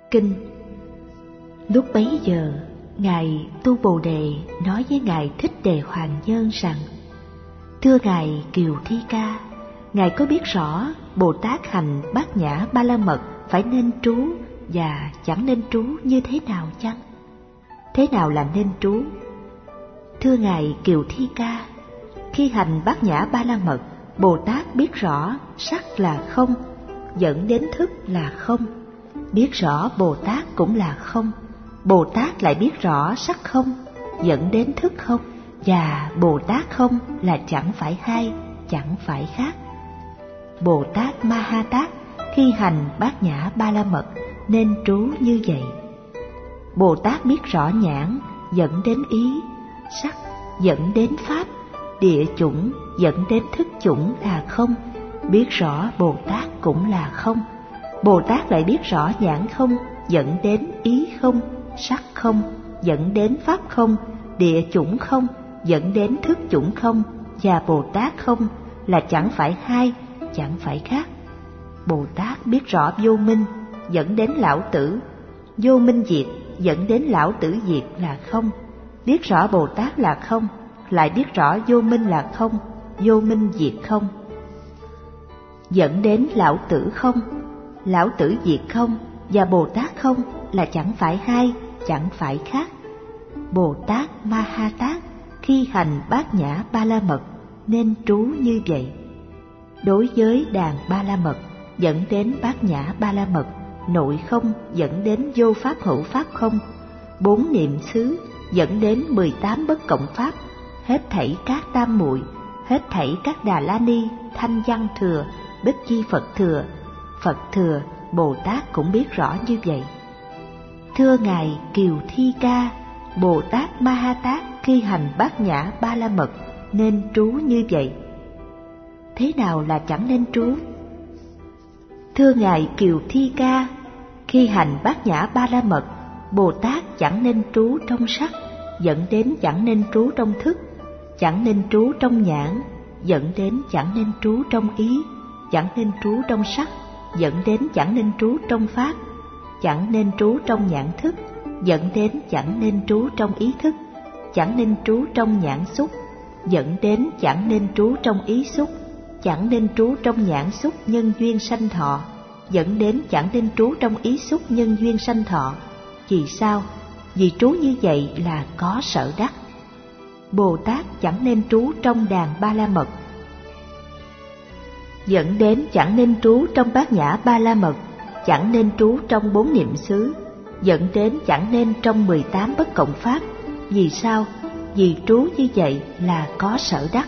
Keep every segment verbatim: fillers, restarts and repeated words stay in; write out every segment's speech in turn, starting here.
Kinh. Lúc bấy giờ, Ngài Tu Bồ Đề nói với Ngài Thích Đề Hoàng Nhân rằng: Thưa Ngài Kiều Thi Ca, Ngài có biết rõ Bồ Tát hành Bát Nhã Ba La Mật phải nên trú và chẳng nên trú như thế nào chăng? Thế nào là nên trú? Thưa Ngài Kiều Thi Ca, khi hành Bát Nhã Ba La Mật, Bồ Tát biết rõ sắc là không, dẫn đến thức là không. Biết rõ Bồ Tát cũng là không, Bồ Tát lại biết rõ sắc không, dẫn đến thức không, và Bồ Tát không là chẳng phải hai, chẳng phải khác. Bồ Tát Ma Ha Tát khi hành Bát Nhã Ba La Mật nên trú như vậy. Bồ Tát biết rõ nhãn dẫn đến ý, sắc dẫn đến pháp, địa chủng dẫn đến thức chủng là không. Biết rõ Bồ Tát cũng là không. Bồ Tát lại biết rõ nhãn không dẫn đến ý không, sắc không dẫn đến pháp không, địa chủng không dẫn đến thức chủng không, và Bồ Tát không là chẳng phải hai, chẳng phải khác. Bồ Tát biết rõ vô minh dẫn đến lão tử, vô minh diệt dẫn đến lão tử diệt là không. Biết rõ Bồ Tát là không, lại biết rõ vô minh là không, vô minh diệt không, dẫn đến lão tử không, lão tử diệt không, và Bồ Tát không là chẳng phải hai, chẳng phải khác. Bồ Tát Ma Ha Tát khi hành Bát Nhã Ba La Mật nên trú như vậy. Đối với đàn Ba La Mật dẫn đến Bát Nhã Ba La Mật, nội không dẫn đến vô pháp hữu pháp không, bốn niệm xứ dẫn đến mười tám bất cộng pháp, hết thảy các tam muội, hết thảy các Đà La Ni, Thanh Văn thừa, Bích Chi Phật thừa, Phật thừa, Bồ Tát cũng biết rõ như vậy. Thưa Ngài Kiều Thi Ca, Bồ Tát Ma Ha Tát khi hành Bát Nhã Ba La Mật nên trú như vậy. Thế nào là chẳng nên trú? Thưa Ngài Kiều Thi Ca, khi hành Bát Nhã Ba La Mật, Bồ Tát chẳng nên trú trong sắc, dẫn đến chẳng nên trú trong thức, chẳng nên trú trong nhãn, dẫn đến chẳng nên trú trong ý, chẳng nên trú trong sắc, dẫn đến chẳng nên trú trong pháp, chẳng nên trú trong nhãn thức, dẫn đến chẳng nên trú trong ý thức, chẳng nên trú trong nhãn xúc, dẫn đến chẳng nên trú trong ý xúc, chẳng nên trú trong nhãn xúc nhân duyên sanh thọ, dẫn đến chẳng nên trú trong ý xúc nhân duyên sanh thọ. Vì sao? Vì trú như vậy là có sở đắc. Bồ Tát chẳng nên trú trong đàn Ba La Mật, dẫn đến chẳng nên trú trong Bát Nhã Ba La Mật, chẳng nên trú trong bốn niệm xứ, dẫn đến chẳng nên trong mười tám bất cộng pháp. Vì sao? Vì trú như vậy là có sở đắc.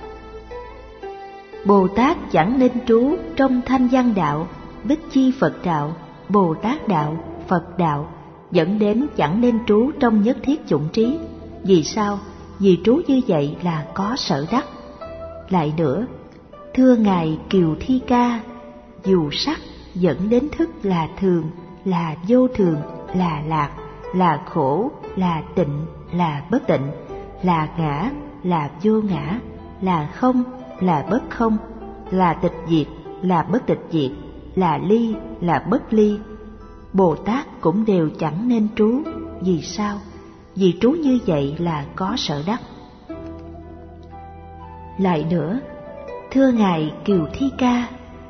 Bồ Tát chẳng nên trú trong Thanh Văn đạo, Bích Chi Phật đạo, Bồ Tát đạo, Phật đạo, dẫn đến chẳng nên trú trong nhất thiết chủng trí. Vì sao? Vì trú như vậy là có sở đắc. Lại nữa, thưa Ngài Kiều Thi Ca, dù sắc dẫn đến thức là thường, là vô thường, là lạc, là khổ, là tịnh, là bất tịnh, là ngã, là vô ngã, là không, là bất không, là tịch diệt, là bất tịch diệt, là ly, là bất ly, Bồ Tát cũng đều chẳng nên trú. Vì sao? Vì trú như vậy là có sở đắc. Lại nữa, thưa Ngài Kiều Thi Ca,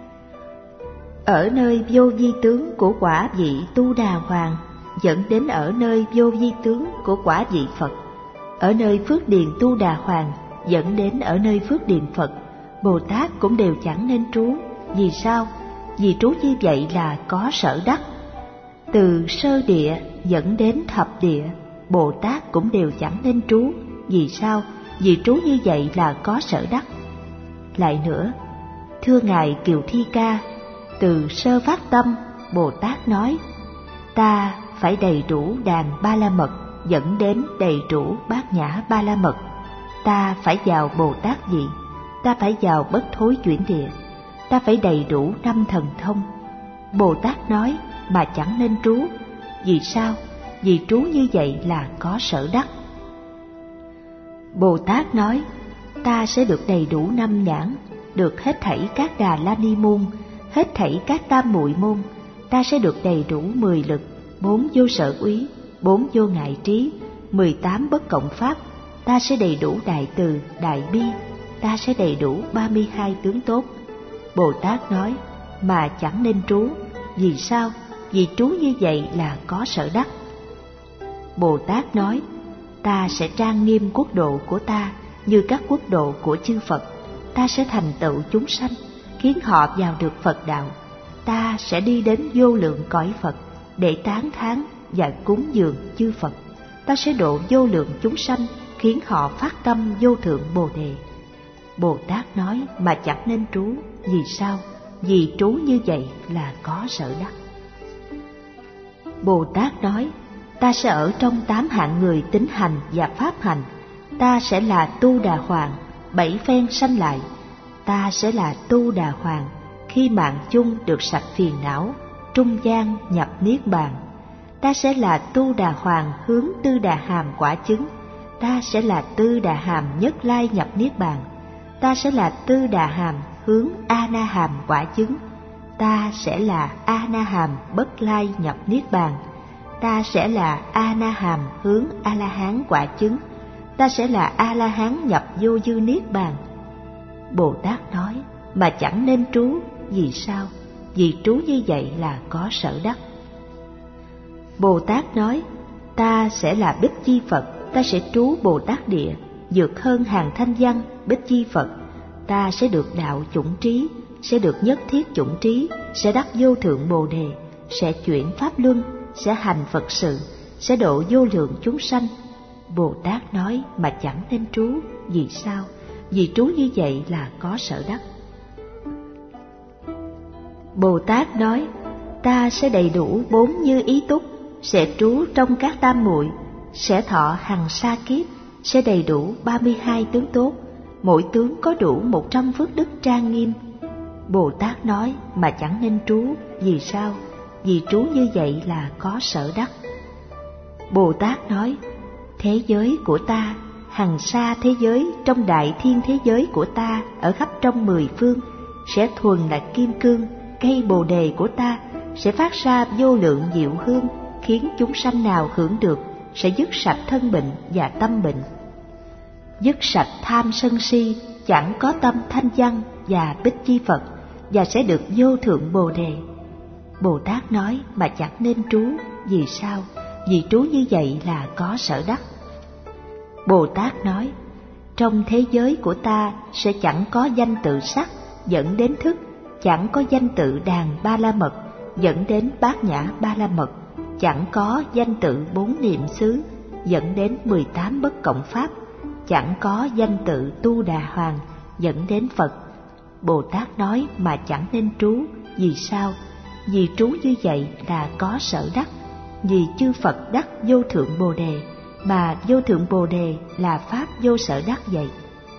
ở nơi vô vi tướng của quả vị Tu Đà Hoàng dẫn đến ở nơi vô vi tướng của quả vị Phật, ở nơi phước điền Tu Đà Hoàng dẫn đến ở nơi phước điền Phật, Bồ Tát cũng đều chẳng nên trú. Vì sao? Vì trú như vậy là có sở đắc. Từ sơ địa dẫn đến thập địa, Bồ Tát cũng đều chẳng nên trú. Vì sao? Vì trú như vậy là có sở đắc. Lại nữa, thưa Ngài Kiều Thi Ca, từ sơ phát tâm, Bồ Tát nói, ta phải đầy đủ đàn Ba La Mật dẫn đến đầy đủ Bát Nhã Ba La Mật. Ta phải vào Bồ Tát gì? Ta phải vào bất thối chuyển địa. Ta phải đầy đủ năm thần thông. Bồ Tát nói mà chẳng nên trú. Vì sao? Vì trú như vậy là có sở đắc. Bồ Tát nói, ta sẽ được đầy đủ năm nhãn, được hết thảy các Đà La Ni môn, hết thảy các tam muội môn. Ta sẽ được đầy đủ mười lực, bốn vô sở úy, bốn vô ngại trí, mười tám bất cộng pháp, ta sẽ đầy đủ đại từ, đại bi, ta sẽ đầy đủ ba mươi hai tướng tốt. Bồ Tát nói, mà chẳng nên trú. Vì sao? Vì trú như vậy là có sở đắc. Bồ Tát nói, ta sẽ trang nghiêm quốc độ của ta như các quốc độ của chư Phật. Ta sẽ thành tựu chúng sanh, khiến họ vào được Phật đạo. Ta sẽ đi đến vô lượng cõi Phật để tán thán và cúng dường chư Phật. Ta sẽ độ vô lượng chúng sanh, khiến họ phát tâm vô thượng Bồ Đề. Bồ Tát nói, mà chẳng nên trú. Vì sao? Vì trú như vậy là có sở đắc. Bồ Tát nói, ta sẽ ở trong tám hạng người tín hành và pháp hành. Ta sẽ là Tu Đà Hoàng, bảy phen sanh lại. Ta sẽ là Tu Đà Hoàng, khi mạng chung được sạch phiền não, trung gian nhập niết bàn. Ta sẽ là Tu Đà Hoàng hướng Tư Đà Hàm quả chứng. Ta sẽ là Tư Đà Hàm nhất lai nhập niết bàn. Ta sẽ là Tư Đà Hàm hướng A Na Hàm quả chứng. Ta sẽ là A Na Hàm bất lai nhập niết bàn. Ta sẽ là A Na Hàm hướng A La Hán quả chứng. Ta sẽ là A La Hán nhập vô dư niết bàn. Bồ Tát nói, mà chẳng nên trú. Vì sao? Vì trú như vậy là có sở đắc. Bồ Tát nói, ta sẽ là Bích Chi Phật. Ta sẽ trú Bồ Tát địa, vượt hơn hàng thanh văn Bích Chi Phật. Ta sẽ được đạo chủng trí, sẽ được nhất thiết chủng trí, sẽ đắc vô thượng Bồ Đề, sẽ chuyển pháp luân, sẽ hành Phật sự, sẽ độ vô lượng chúng sanh. Bồ Tát nói, mà chẳng nên trú. Vì sao? Vì trú như vậy là có sở đắc. Bồ Tát nói, ta sẽ đầy đủ bốn như ý túc, sẽ trú trong các tam muội, sẽ thọ hằng sa kiếp, sẽ đầy đủ ba mươi hai tướng tốt, mỗi tướng có đủ một trăm phước đức trang nghiêm. Bồ Tát nói, mà chẳng nên trú. Vì sao? Vì trú như vậy là có sở đắc. Bồ Tát nói, thế giới của ta, hằng sa thế giới trong đại thiên thế giới của ta ở khắp trong mười phương, sẽ thuần là kim cương, cây bồ đề của ta sẽ phát ra vô lượng diệu hương, khiến chúng sanh nào hưởng được sẽ dứt sạch thân bệnh và tâm bệnh. Dứt sạch tham sân si, chẳng có tâm thanh văn và Bích Chi Phật, và sẽ được vô thượng Bồ Đề. Bồ Tát nói, mà chẳng nên trú. Vì sao? Vì trú như vậy là có sở đắc. Bồ Tát nói, trong thế giới của ta sẽ chẳng có danh tự sắc dẫn đến thức, chẳng có danh tự đàn ba la mật dẫn đến bát nhã ba la mật, chẳng có danh tự bốn niệm xứ dẫn đến mười tám bất cộng pháp, chẳng có danh tự Tu Đà Hoàng dẫn đến Phật. Bồ Tát nói, mà chẳng nên trú. Vì sao? Vì trú như vậy là có sở đắc. Vì chư Phật đắc vô thượng Bồ Đề, mà vô thượng Bồ Đề là pháp vô sở đắc vậy.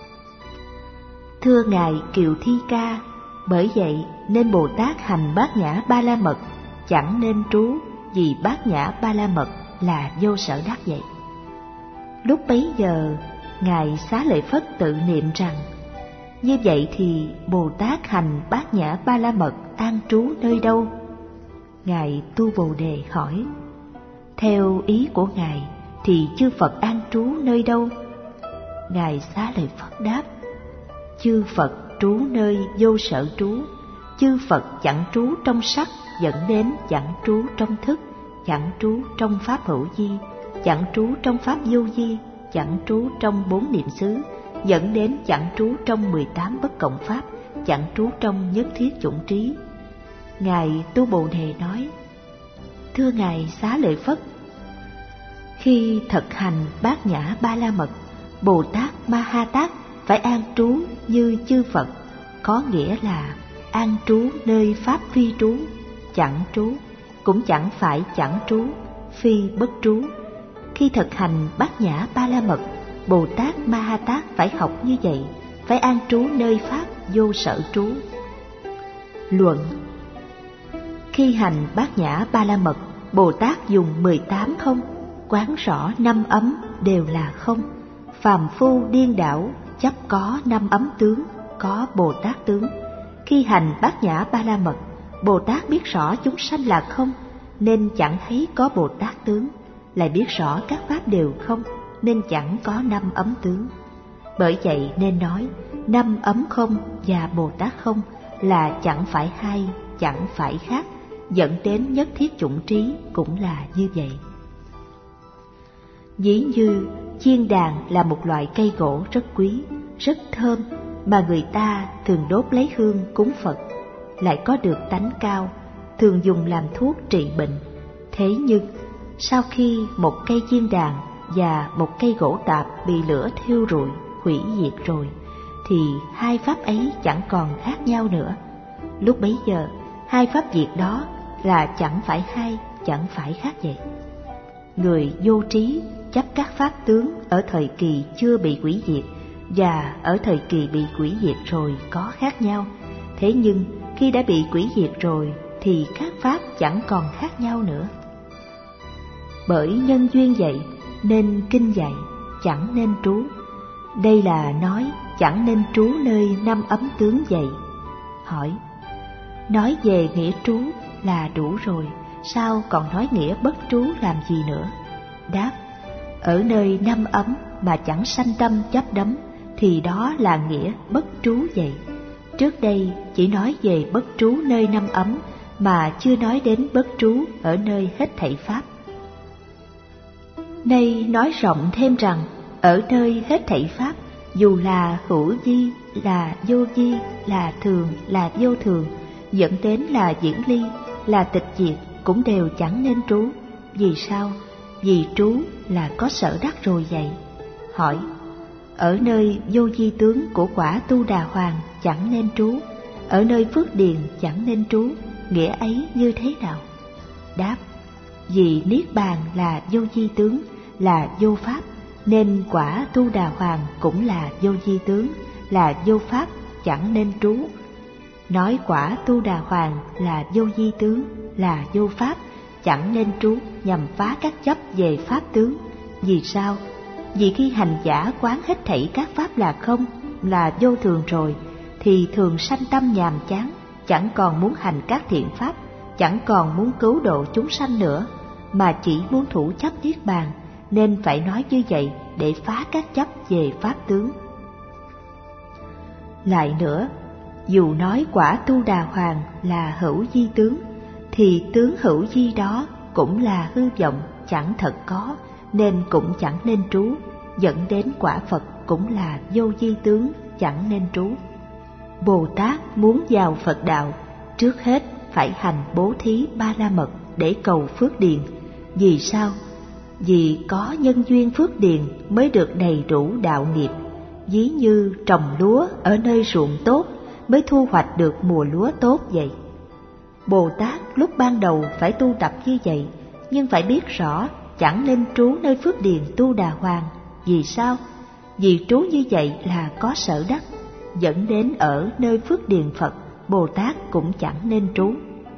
Thưa Ngài Kiều Thi Ca, bởi vậy nên Bồ Tát hành bát nhã ba la mật chẳng nên trú, vì bát nhã ba la mật là vô sở đắc vậy. Lúc bấy giờ Ngài Xá Lợi Phất tự niệm rằng, như vậy thì Bồ Tát hành bát nhã ba la mật an trú nơi đâu? Ngài Tu Bồ Đề hỏi, theo ý của Ngài thì chư Phật an trú nơi đâu? Ngài Xá Lợi Phất đáp, chư Phật trú nơi vô sở trú. Chư Phật chẳng trú trong sắc dẫn đến chẳng trú trong thức, chẳng trú trong pháp hữu vi, chẳng trú trong pháp vô vi, chẳng trú trong bốn niệm xứ, dẫn đến chẳng trú trong mười tám bất cộng pháp, chẳng trú trong nhất thiết chủng trí. Ngài Tu Bồ Đề nói, thưa Ngài Xá Lợi Phất, khi thực hành bát nhã ba la mật, Bồ Tát Ma Ha Tát phải an trú như chư Phật, có nghĩa là an trú nơi pháp phi trú, chẳng trú, cũng chẳng phải chẳng trú, phi bất trú. Khi thực hành bát nhã ba la mật, Bồ Tát Ma Ha Tát phải học như vậy, phải an trú nơi pháp vô sở trú. Luận: khi hành bát nhã ba la mật, Bồ Tát dùng mười tám không, quán rõ năm ấm đều là không. Phàm phu điên đảo chấp có năm ấm tướng, có Bồ Tát tướng. Khi hành bát nhã ba la mật, Bồ Tát biết rõ chúng sanh là không, nên chẳng thấy có Bồ Tát tướng, lại biết rõ các pháp đều không, nên chẳng có năm ấm tướng. Bởi vậy nên nói năm ấm không và Bồ Tát không là chẳng phải hai, chẳng phải khác, dẫn đến nhất thiết chủng trí cũng là như vậy. Ví như chiên đàn là một loại cây gỗ rất quý, rất thơm, mà người ta thường đốt lấy hương cúng Phật, lại có được tánh cao, thường dùng làm thuốc trị bệnh. Thế nhưng sau khi một cây chiên đàn và một cây gỗ tạp bị lửa thiêu rụi, hủy diệt rồi, thì hai pháp ấy chẳng còn khác nhau nữa. Lúc bấy giờ hai pháp diệt đó là chẳng phải hai, chẳng phải khác vậy. Người vô trí chấp các pháp tướng ở thời kỳ chưa bị hủy diệt và ở thời kỳ bị hủy diệt rồi có khác nhau. Thế nhưng khi đã bị hủy diệt rồi thì các pháp chẳng còn khác nhau nữa. Bởi nhân duyên vậy nên kinh dạy chẳng nên trú. Đây là nói chẳng nên trú nơi năm ấm tướng vậy. Hỏi, nói về nghĩa trú là đủ rồi, sao còn nói nghĩa bất trú làm gì nữa? Đáp, ở nơi năm ấm mà chẳng sanh tâm chấp đắm thì đó là nghĩa bất trú vậy. Trước đây chỉ nói về bất trú nơi năm ấm mà chưa nói đến bất trú ở nơi hết thảy pháp. Nay nói rộng thêm rằng ở nơi hết thảy pháp, dù là hữu vi, là vô vi, là thường, là vô thường, dẫn đến là diễn ly, là tịch diệt, cũng đều chẳng nên trú. Vì sao? Vì trú là có sở đắc rồi vậy. Hỏi, ở nơi vô vi tướng của quả Tu Đà Hoàng chẳng nên trú, ở nơi phước điền chẳng nên trú, nghĩa ấy như thế nào? Đáp, vì Niết Bàn là vô vi tướng, là vô pháp, nên quả Tu Đà Hoàng cũng là vô vi tướng, là vô pháp, chẳng nên trú. Nói quả Tu Đà Hoàng là vô vi tướng, là vô pháp, chẳng nên trú nhằm phá các chấp về pháp tướng. Vì sao? Vì khi hành giả quán hết thảy các pháp là không, là vô thường rồi, thì thường sanh tâm nhàm chán, chẳng còn muốn hành các thiện pháp, chẳng còn muốn cứu độ chúng sanh nữa, mà chỉ muốn thủ chấp Niết Bàn, nên phải nói như vậy để phá các chấp về pháp tướng. Lại nữa, dù nói quả Tu Đà Hoàng là hữu vi tướng, thì tướng hữu vi đó cũng là hư vọng, chẳng thật có, nên cũng chẳng nên trú, dẫn đến quả Phật cũng là vô vi tướng, chẳng nên trú. Bồ Tát muốn vào Phật đạo, trước hết phải hành bố thí ba la mật để cầu phước điền. Vì sao? Vì có nhân duyên phước điền mới được đầy đủ đạo nghiệp. Ví như trồng lúa ở nơi ruộng tốt mới thu hoạch được mùa lúa tốt vậy. Bồ Tát lúc ban đầu phải tu tập như vậy, nhưng phải biết rõ chẳng nên trú nơi phước điền Tu Đà Hoàng. Vì sao? Vì trú như vậy là có sở đắc, dẫn đến ở nơi phước điền Phật, Bồ Tát cũng chẳng nên trú.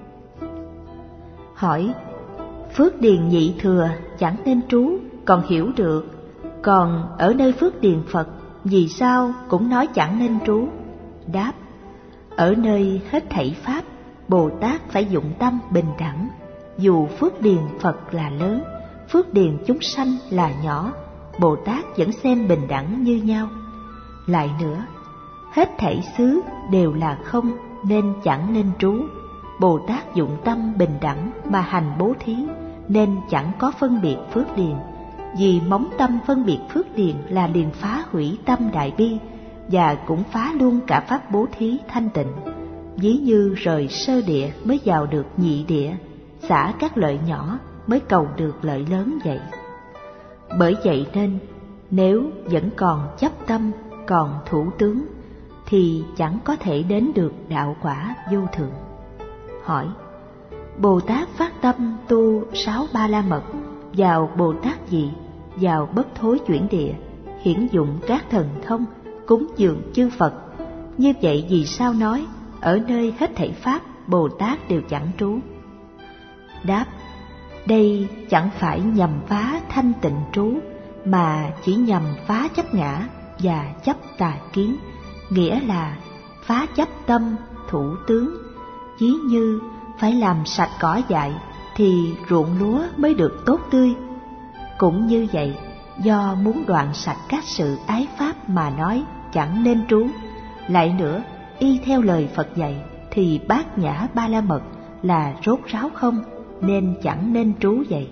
Hỏi, phước điền nhị thừa chẳng nên trú, còn hiểu được, còn ở nơi phước điền Phật, vì sao cũng nói chẳng nên trú? Đáp, ở nơi hết thảy pháp, Bồ Tát phải dụng tâm bình đẳng. Dù phước điền Phật là lớn, phước điền chúng sanh là nhỏ, Bồ Tát vẫn xem bình đẳng như nhau. Lại nữa, hết thảy xứ đều là không, nên chẳng nên trú. Bồ Tát dụng tâm bình đẳng mà hành bố thí, nên chẳng có phân biệt phước điền. Vì móng tâm phân biệt phước điền là liền phá hủy tâm đại bi, và cũng phá luôn cả pháp bố thí thanh tịnh. Ví như rời sơ địa mới vào được nhị địa, xả các lợi nhỏ mới cầu được lợi lớn vậy. Bởi vậy nên, nếu vẫn còn chấp tâm, còn thủ tướng, thì chẳng có thể đến được đạo quả vô thượng. Hỏi, Bồ Tát phát tâm tu sáu ba la mật, vào Bồ Tát gì, vào bất thối chuyển địa, hiển dụng các thần thông, cúng dường chư Phật. Như vậy vì sao nói, ở nơi hết thảy pháp, Bồ Tát đều chẳng trú? Đáp, đây chẳng phải nhằm phá thanh tịnh trú, mà chỉ nhằm phá chấp ngã và chấp tà kiến, nghĩa là phá chấp tâm, thủ tướng. Ví như phải làm sạch cỏ dại, thì ruộng lúa mới được tốt tươi. Cũng như vậy, do muốn đoạn sạch các sự ái pháp mà nói chẳng nên trú. Lại nữa, y theo lời Phật dạy thì bát nhã ba la mật là rốt ráo không, nên chẳng nên trú vậy.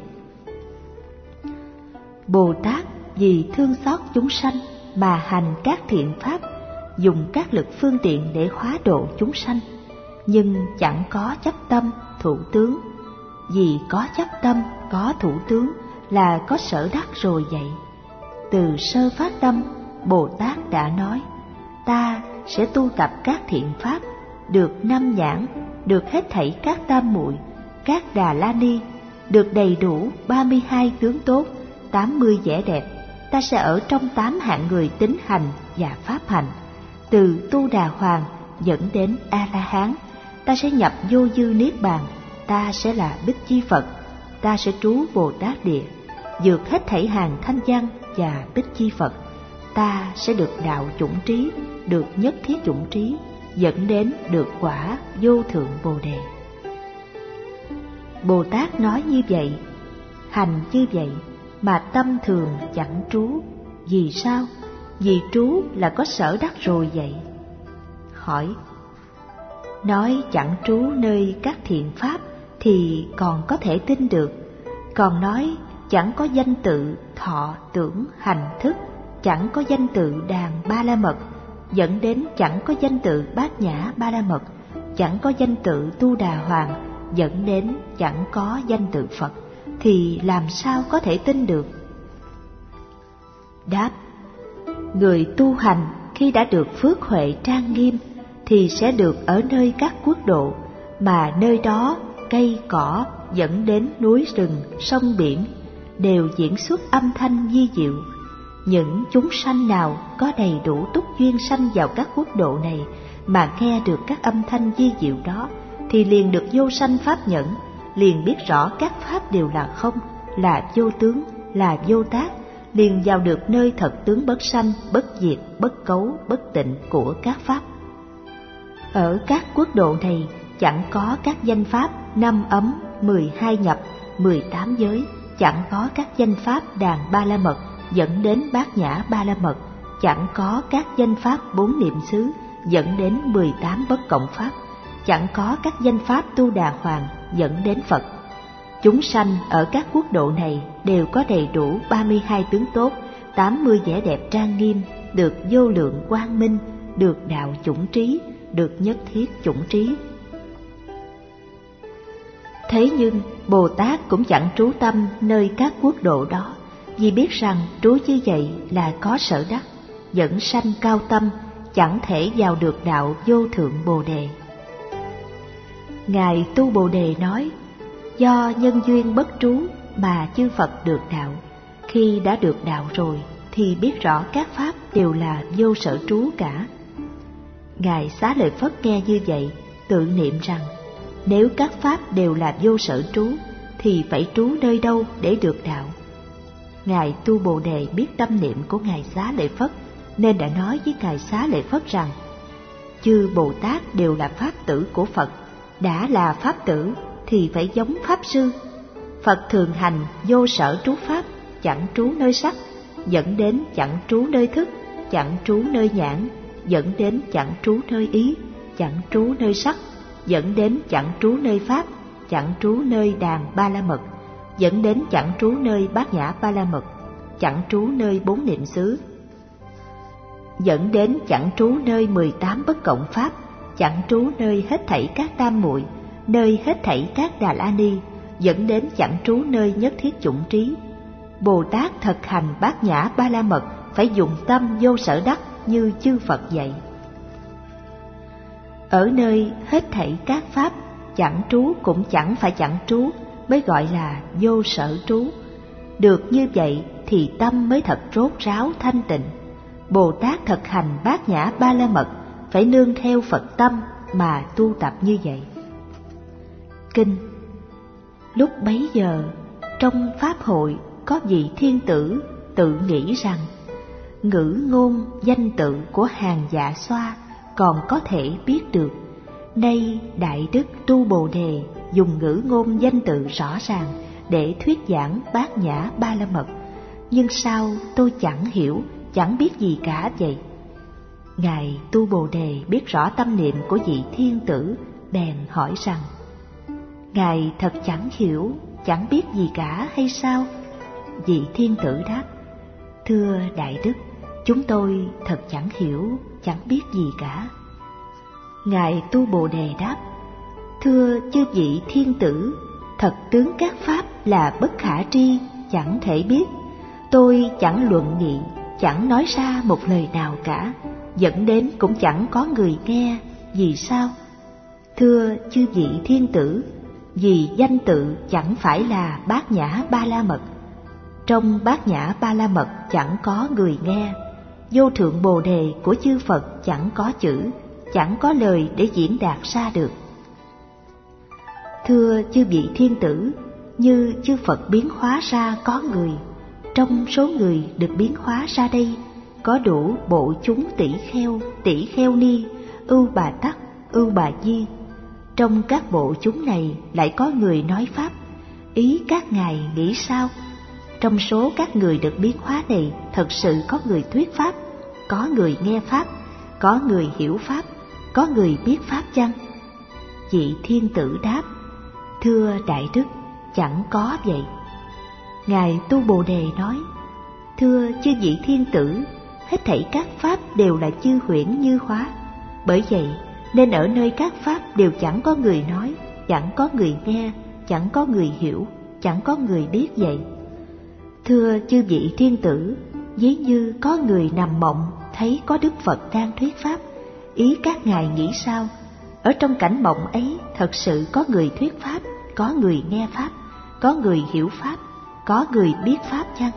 Bồ Tát vì thương xót chúng sanh mà hành các thiện pháp, dùng các lực phương tiện để hóa độ chúng sanh, nhưng chẳng có chấp tâm thủ tướng. Vì có chấp tâm, có thủ tướng là có sở đắc rồi vậy. Từ sơ phát tâm, Bồ Tát đã nói: ta sẽ tu tập các thiện pháp, được năm nhãn, được hết thảy các tam muội, các đà la ni, được đầy đủ ba mươi hai tướng tốt, tám mươi vẻ đẹp. Ta sẽ ở trong tám hạng người tín hành và pháp hành. Từ tu đà hoàng dẫn đến a la hán, ta sẽ nhập vô dư niết bàn. Ta sẽ là Bích Chi Phật. Ta sẽ trú Bồ Tát địa, vượt hết thảy hàng thanh văn và Bích Chi Phật. Ta sẽ được đạo chủng trí, được nhất thiết chủng trí, dẫn đến được quả vô thượng Bồ đề. Bồ Tát nói như vậy, hành như vậy, mà tâm thường chẳng trú. Vì sao? Vì trú là có sở đắc rồi vậy. Hỏi: nói chẳng trú nơi các thiện pháp thì còn có thể tin được. Còn nói chẳng có danh tự thọ tưởng hành thức, chẳng có danh tự đàn ba la mật, dẫn đến chẳng có danh tự bát nhã ba la mật, chẳng có danh tự tu đà hoàng, dẫn đến chẳng có danh tự Phật, thì làm sao có thể tin được? Đáp: người tu hành khi đã được phước huệ trang nghiêm thì sẽ được ở nơi các quốc độ, mà nơi đó cây cỏ dẫn đến núi rừng sông biển đều diễn xuất âm thanh vi diệu. Những chúng sanh nào có đầy đủ túc duyên sanh vào các quốc độ này mà nghe được các âm thanh vi diệu đó, thì liền được vô sanh pháp nhẫn, liền biết rõ các pháp đều là không, là vô tướng, là vô tác, liền vào được nơi thật tướng bất sanh, bất diệt, bất cấu, bất tịnh của các pháp. Ở các quốc độ này chẳng có các danh pháp năm ấm, mười hai nhập, mười tám giới, chẳng có các danh pháp đàn ba la mật dẫn đến bát nhã ba la mật, chẳng có các danh pháp bốn niệm xứ dẫn đến mười tám bất cộng pháp, chẳng có các danh pháp tu đà hoàng dẫn đến Phật. Chúng sanh ở các quốc độ này đều có đầy đủ ba mươi hai tướng tốt, tám mươi vẻ đẹp trang nghiêm, được vô lượng quang minh, được đạo chủng trí, được nhất thiết chủng trí. Thế nhưng Bồ Tát cũng chẳng trú tâm nơi các quốc độ đó, vì biết rằng trú như vậy là có sở đắc, dẫn sanh cao tâm, chẳng thể vào được đạo vô thượng Bồ đề. Ngài Tu Bồ Đề nói: do nhân duyên bất trú mà chư Phật được đạo. Khi đã được đạo rồi thì biết rõ các pháp đều là vô sở trú cả. Ngài Xá Lợi Phất nghe như vậy, tự niệm rằng: nếu các pháp đều là vô sở trú thì phải trú nơi đâu để được đạo? Ngài Tu Bồ Đề biết tâm niệm của Ngài Xá Lợi Phất, nên đã nói với Ngài Xá Lợi Phất rằng: chư Bồ Tát đều là pháp tử của Phật, đã là pháp tử thì phải giống pháp sư. Phật thường hành vô sở trú pháp, chẳng trú nơi sắc, dẫn đến chẳng trú nơi thức, chẳng trú nơi nhãn, dẫn đến chẳng trú nơi ý, chẳng trú nơi sắc, dẫn đến chẳng trú nơi pháp, chẳng trú nơi đàn ba la mật, dẫn đến chẳng trú nơi bát nhã ba la mật, chẳng trú nơi bốn niệm xứ, dẫn đến chẳng trú nơi mười tám bất cộng pháp, chẳng trú nơi hết thảy các tam muội, nơi hết thảy các đà la ni, dẫn đến chẳng trú nơi nhất thiết chủng trí. Bồ Tát thực hành bát nhã ba la mật phải dùng tâm vô sở đắc như chư Phật dạy. Ở nơi hết thảy các pháp chẳng trú cũng chẳng phải chẳng trú mới gọi là vô sở trú. Được như vậy thì tâm mới thật rốt ráo thanh tịnh. Bồ Tát thực hành bát nhã ba la mật phải nương theo Phật tâm mà tu tập như vậy. Kinh: lúc bấy giờ trong pháp hội có vị thiên tử tự nghĩ rằng: ngữ ngôn danh tự của hàng dạ xoa còn có thể biết được, nay đại đức Tu Bồ Đề dùng ngữ ngôn danh tự rõ ràng để thuyết giảng Bát Nhã Ba La Mật, nhưng sao tôi chẳng hiểu, chẳng biết gì cả vậy? Ngài Tu Bồ Đề biết rõ tâm niệm của vị thiên tử, bèn hỏi rằng: Ngài thật chẳng hiểu, chẳng biết gì cả hay sao? Vị thiên tử đáp: Thưa Đại Đức, chúng tôi thật chẳng hiểu, chẳng biết gì cả. Ngài Tu Bồ Đề đáp: Thưa chư vị thiên tử, thật tướng các pháp là bất khả tri, chẳng thể biết. Tôi chẳng luận nghị, chẳng nói ra một lời nào cả, dẫn đến cũng chẳng có người nghe. Vì sao? Thưa chư vị thiên tử, vì danh tự chẳng phải là Bát Nhã Ba La Mật. Trong Bát Nhã Ba La Mật chẳng có người nghe. Vô thượng Bồ Đề của chư Phật chẳng có chữ, chẳng có lời để diễn đạt ra được. Thưa chư vị thiên tử, như chư Phật biến hóa ra có người, trong số người được biến hóa ra đây có đủ bộ chúng tỷ kheo, tỷ kheo ni, ưu bà tắc, ưu bà di. Trong các bộ chúng này lại có người nói pháp. Ý các ngài nghĩ sao? Trong số các người được biến hóa này thật sự có người thuyết pháp, có người nghe pháp, có người hiểu pháp, có người biết pháp chăng? Vị thiên tử đáp: Thưa Đại Đức, chẳng có vậy. Ngài Tu Bồ Đề nói: Thưa chư vị thiên tử, hết thảy các pháp đều là chư huyễn như hóa. Bởi vậy nên ở nơi các pháp đều chẳng có người nói, chẳng có người nghe, chẳng có người hiểu, chẳng có người biết vậy. Thưa chư vị thiên tử, ví như có người nằm mộng thấy có Đức Phật đang thuyết pháp, ý các ngài nghĩ sao? Ở trong cảnh mộng ấy thật sự có người thuyết pháp, có người nghe pháp, có người hiểu pháp, có người biết pháp chăng?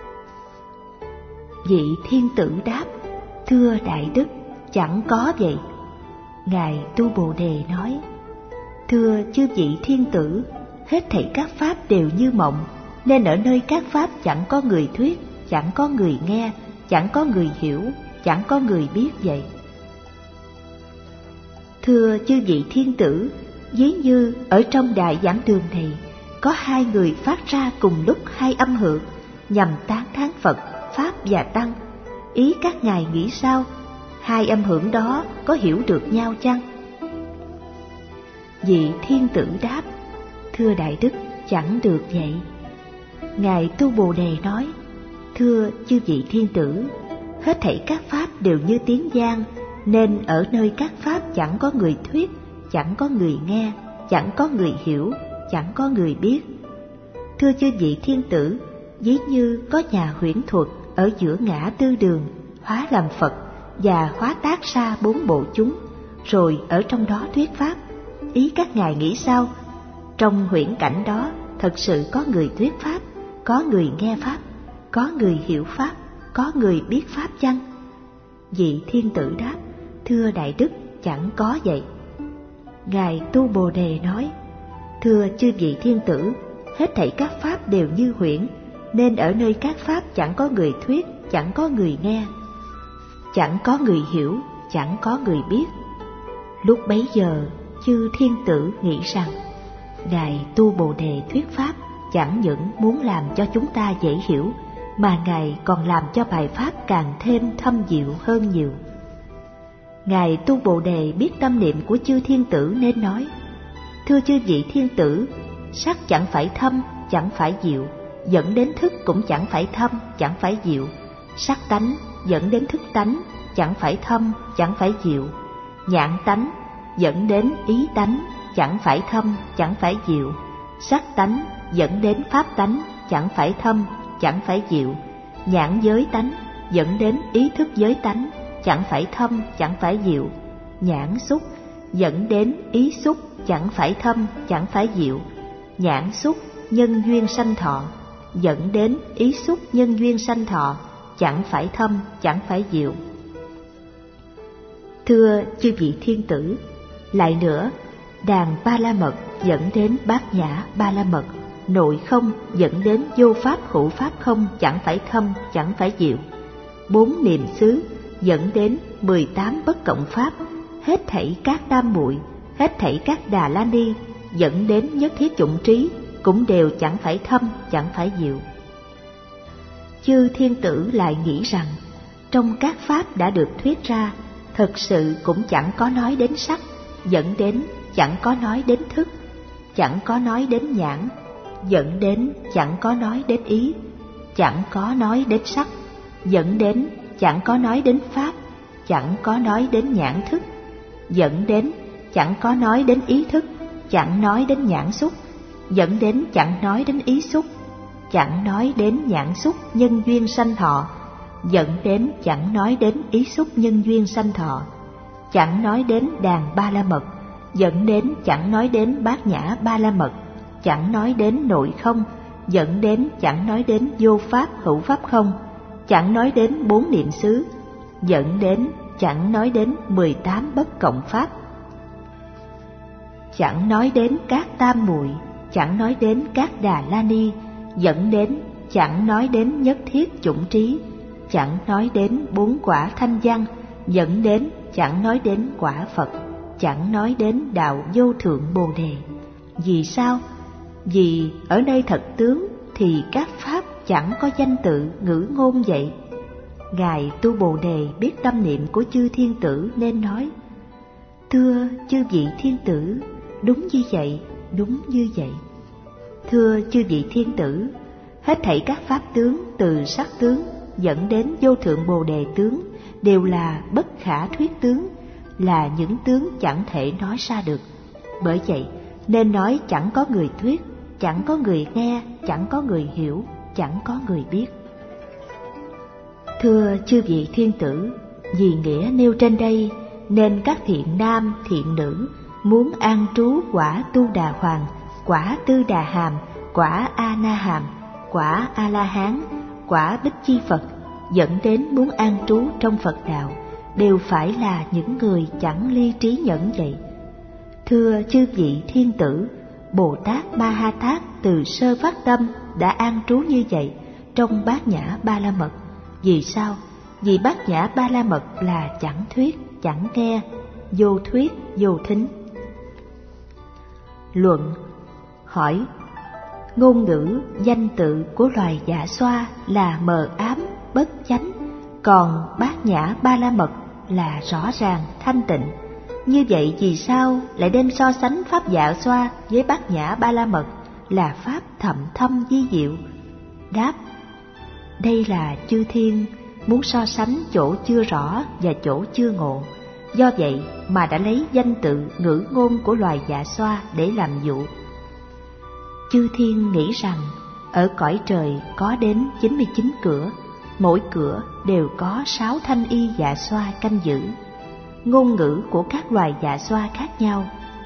Vị thiên tử đáp: Thưa Đại Đức, chẳng có vậy. Ngài Tu Bồ Đề nói: Thưa chư vị thiên tử, hết thảy các pháp đều như mộng, nên ở nơi các pháp chẳng có người thuyết, chẳng có người nghe, chẳng có người hiểu, chẳng có người biết vậy. Thưa chư vị thiên tử, ví như ở trong đại giảng đường này có hai người phát ra cùng lúc hai âm hưởng, nhằm tán thán Phật, Pháp và Tăng. Ý các ngài nghĩ sao? Hai âm hưởng đó có hiểu được nhau chăng? Vị thiên tử đáp: Thưa Đại Đức, chẳng được vậy. Ngài Tu Bồ Đề nói: Thưa chư vị thiên tử, hết thảy các pháp đều như tiếng vang, nên ở nơi các pháp chẳng có người thuyết, chẳng có người nghe, chẳng có người hiểu, chẳng có người biết. Thưa chư vị thiên tử, ví như có nhà huyễn thuật ở giữa ngã tư đường, hóa làm Phật và hóa tác ra bốn bộ chúng, rồi ở trong đó thuyết pháp. Ý các ngài nghĩ sao? Trong huyễn cảnh đó thật sự có người thuyết pháp, có người nghe pháp, có người hiểu pháp, có người biết pháp chăng? Vị thiên tử đáp: Thưa Đại Đức, chẳng có vậy. Ngài Tu Bồ Đề nói: Thưa chư vị thiên tử, hết thảy các pháp đều như huyễn, nên ở nơi các pháp chẳng có người thuyết, chẳng có người nghe, chẳng có người hiểu, chẳng có người biết. Lúc bấy giờ chư thiên tử nghĩ rằng Ngài Tu Bồ Đề thuyết pháp chẳng những muốn làm cho chúng ta dễ hiểu, mà Ngài còn làm cho bài pháp càng thêm thâm diệu hơn nhiều. Ngài Tu Bồ Đề biết tâm niệm của chư thiên tử nên nói: Thưa chư vị thiên tử, sắc chẳng phải thâm, chẳng phải diệu, dẫn đến thức cũng chẳng phải thâm, chẳng phải diệu. Sắc tánh dẫn đến thức tánh, chẳng phải thâm, chẳng phải diệu. Nhãn tánh dẫn đến ý tánh, chẳng phải thâm, chẳng phải diệu. Sắc tánh dẫn đến pháp tánh, chẳng phải thâm, chẳng phải diệu. Nhãn giới tánh dẫn đến ý thức giới tánh, chẳng phải thâm, chẳng phải diệu. Nhãn xúc dẫn đến ý xúc, chẳng phải thâm, chẳng phải diệu. Nhãn xúc nhân duyên sanh thọ dẫn đến ý xúc nhân duyên sanh thọ, chẳng phải thâm, chẳng phải diệu. Thưa chư vị thiên tử, lại nữa, đàn Ba La Mật dẫn đến Bát Nhã Ba La Mật, nội không dẫn đến vô pháp hữu pháp không, chẳng phải thâm, chẳng phải diệu. Bốn niệm xứ dẫn đến mười tám bất cộng pháp, hết thảy các tam muội, hết thảy các Đà La Ni, dẫn đến nhất thiết chủng trí cũng đều chẳng phải thâm, chẳng phải diệu. Chư thiên tử lại nghĩ rằng trong các pháp đã được thuyết ra, thực sự cũng chẳng có nói đến sắc, dẫn đến chẳng có nói đến thức, chẳng có nói đến nhãn, dẫn đến chẳng có nói đến ý, chẳng có nói đến sắc, dẫn đến chẳng có nói đến pháp, chẳng có nói đến nhãn thức, dẫn đến chẳng có nói đến ý thức, chẳng nói đến nhãn xúc, dẫn đến chẳng nói đến ý xúc, chẳng nói đến nhãn xúc nhân duyên sanh thọ, dẫn đến chẳng nói đến ý xúc nhân duyên sanh thọ, chẳng nói đến đàn ba la mật, dẫn đến chẳng nói đến bát nhã ba la mật, chẳng nói đến nội không, dẫn đến chẳng nói đến vô pháp hữu pháp không, chẳng nói đến bốn niệm xứ, dẫn đến chẳng nói đến mười tám bất cộng pháp, chẳng nói đến các tam muội, chẳng nói đến các đà la ni, dẫn đến chẳng nói đến nhất thiết chủng trí, chẳng nói đến bốn quả thanh văn, dẫn đến chẳng nói đến quả Phật, chẳng nói đến đạo vô thượng Bồ Đề. Vì sao? Vì ở nơi thật tướng thì các pháp chẳng có danh tự ngữ ngôn vậy. Ngài Tu Bồ Đề biết tâm niệm của chư thiên tử nên nói: thưa chư vị thiên tử, đúng như vậy, đúng như vậy. Thưa chư vị thiên tử, hết thảy các pháp tướng từ sắc tướng dẫn đến vô thượng Bồ Đề tướng đều là bất khả thuyết tướng, là những tướng chẳng thể nói ra được. Bởi vậy nên nói chẳng có người thuyết, chẳng có người nghe, chẳng có người hiểu, chẳng có người biết. Thưa chư vị thiên tử, vì nghĩa nêu trên đây nên các thiện nam thiện nữ muốn an trú quả Tu Đà Hoàng, quả Tư Đà Hàm, quả A Na Hàm, quả A La Hán, quả Bích Chi Phật, dẫn đến muốn an trú trong Phật đạo, đều phải là những người chẳng ly trí nhẫn vậy. Thưa chư vị thiên tử, Bồ Tát Ma Ha Tát từ sơ phát tâm đã an trú như vậy trong bát nhã ba la mật. Vì sao? Vì bát nhã ba la mật là chẳng thuyết, chẳng nghe, vô thuyết, vô thính. Luận: hỏi, ngôn ngữ, danh tự của loài dạ xoa là mờ ám, bất chánh, còn bát nhã ba la mật là rõ ràng, thanh tịnh. Như vậy vì sao lại đem so sánh pháp dạ xoa với bát nhã ba la mật là pháp thậm thâm vi diệu? Đáp: đây là chư thiên muốn so sánh chỗ chưa rõ và chỗ chưa ngộ, do vậy mà đã lấy danh tự ngữ ngôn của loài dạ xoa để làm dụ. Chư thiên nghĩ rằng ở cõi trời có đến chín mươi chín cửa, mỗi cửa đều có sáu thanh y dạ xoa canh giữ. Ngôn ngữ của các loài dạ xoa khác nhau,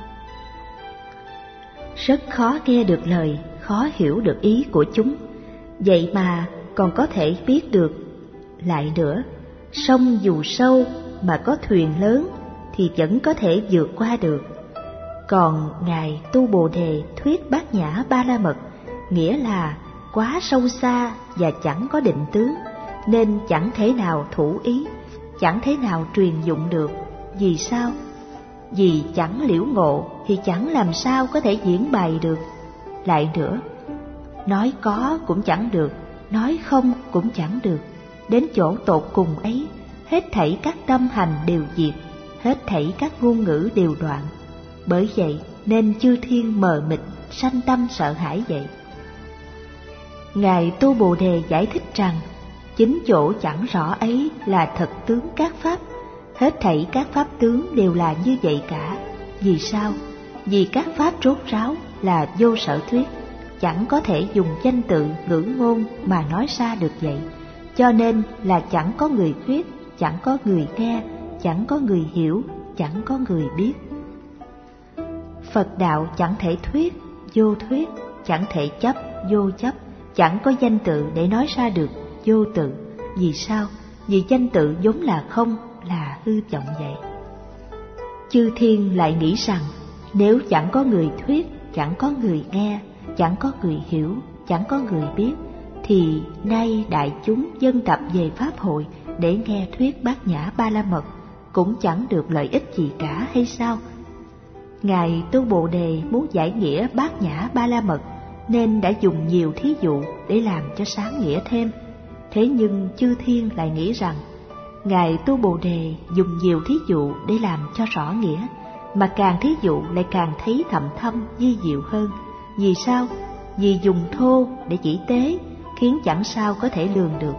rất khó nghe được lời, khó hiểu được ý của chúng. Vậy mà còn có thể biết được. Lại nữa, sông dù sâu mà có thuyền lớn thì vẫn có thể vượt qua được. Còn Ngài Tu Bồ Đề thuyết bát nhã ba la mật, nghĩa là quá sâu xa và chẳng có định tướng, nên chẳng thể nào thủ ý, chẳng thể nào truyền dụng được. Vì sao? Vì chẳng liễu ngộ thì chẳng làm sao có thể diễn bày được. Lại nữa, nói có cũng chẳng được, nói không cũng chẳng được. Đến chỗ tột cùng ấy, hết thảy các tâm hành đều diệt, hết thảy các ngôn ngữ đều đoạn. Bởi vậy nên chư thiên mờ mịt, sanh tâm sợ hãi vậy. Ngài Tu Bồ Đề giải thích rằng, chính chỗ chẳng rõ ấy là thật tướng các pháp. Hết thảy các pháp tướng đều là như vậy cả. Vì sao? Vì các pháp rốt ráo là vô sở thuyết, chẳng có thể dùng danh tự ngữ ngôn mà nói ra được vậy. Cho nên là chẳng có người thuyết, chẳng có người nghe, chẳng có người hiểu, chẳng có người biết. Phật đạo chẳng thể thuyết, vô thuyết, chẳng thể chấp, vô chấp, chẳng có danh tự để nói ra được, vô tự. Vì sao? Vì danh tự vốn là không, là hư vọng vậy. Chư thiên lại nghĩ rằng, nếu chẳng có người thuyết, chẳng có người nghe, chẳng có người hiểu, chẳng có người biết, thì nay đại chúng dân tập về pháp hội để nghe thuyết bát nhã ba la mật cũng chẳng được lợi ích gì cả hay sao? Ngài Tu Bồ Đề muốn giải nghĩa Bát Nhã Ba La Mật nên đã dùng nhiều thí dụ để làm cho sáng nghĩa thêm. Thế nhưng chư thiên lại nghĩ rằng Ngài Tu Bồ Đề dùng nhiều thí dụ để làm cho rõ nghĩa, mà càng thí dụ lại càng thấy thậm thâm vi diệu hơn. Vì sao? Vì dùng thô để chỉ tế, khiến chẳng sao có thể lường được.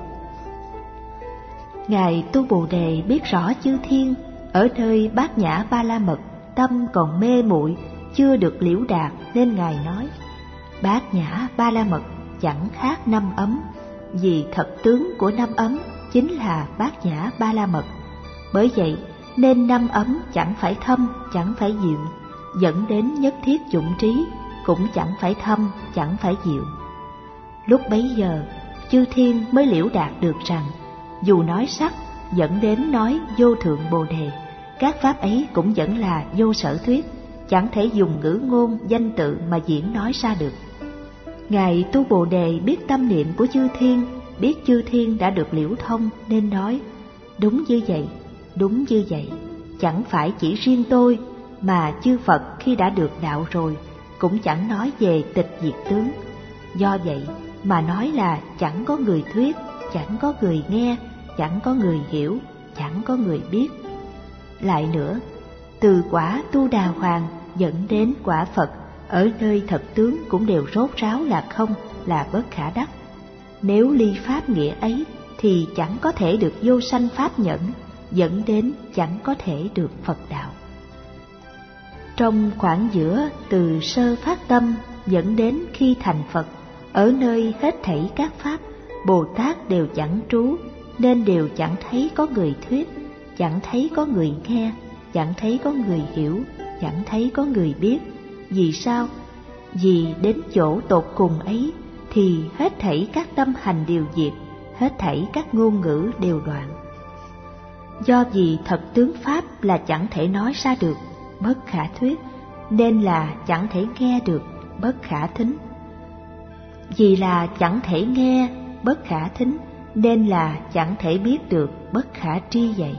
Ngài Tu Bồ Đề biết rõ chư thiên ở nơi Bát Nhã Ba La Mật tâm còn mê muội, chưa được liễu đạt, nên Ngài nói Bát Nhã Ba La Mật chẳng khác năm ấm, vì thật tướng của năm ấm chính là Bát Nhã Ba La Mật. Bởi vậy nên năm ấm chẳng phải thâm, chẳng phải diệu, dẫn đến nhất thiết dụng trí cũng chẳng phải thâm, chẳng phải diệu. Lúc bấy giờ chư thiên mới liễu đạt được rằng dù nói sắc dẫn đến nói vô thượng Bồ Đề, các pháp ấy cũng vẫn là vô sở thuyết, chẳng thể dùng ngữ ngôn danh tự mà diễn nói ra được. Ngài Tu Bồ Đề biết tâm niệm của chư thiên, biết chư thiên đã được liễu thông nên nói đúng như vậy, đúng như vậy, chẳng phải chỉ riêng tôi, mà chư Phật khi đã được đạo rồi cũng chẳng nói về tịch diệt tướng. Do vậy mà nói là chẳng có người thuyết, chẳng có người nghe, chẳng có người hiểu, chẳng có người biết. Lại nữa, từ quả Tu Đà Hoàng dẫn đến quả Phật ở nơi thật tướng cũng đều rốt ráo là không, là bất khả đắc. Nếu ly pháp nghĩa ấy thì chẳng có thể được vô sanh pháp nhẫn, dẫn đến chẳng có thể được Phật đạo. Trong khoảng giữa từ sơ phát tâm dẫn đến khi thành Phật, ở nơi hết thảy các pháp Bồ Tát đều chẳng trú, nên đều chẳng thấy có người thuyết, chẳng thấy có người nghe, chẳng thấy có người hiểu, chẳng thấy có người biết. Vì sao? Vì đến chỗ tột cùng ấy thì hết thảy các tâm hành đều diệt, hết thảy các ngôn ngữ đều đoạn. Do vì thật tướng pháp là chẳng thể nói ra được, bất khả thuyết, nên là chẳng thể nghe được, bất khả thính. Vì là chẳng thể nghe, bất khả thính, nên là chẳng thể biết được, bất khả tri vậy.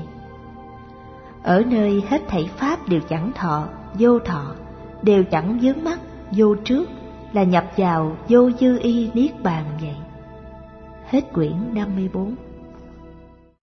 Ở nơi hết thảy pháp đều chẳng thọ, vô thọ, đều chẳng vướng mắc, vô trước, là nhập vào vô dư y niết bàn vậy. Hết quyển năm mươi bốn.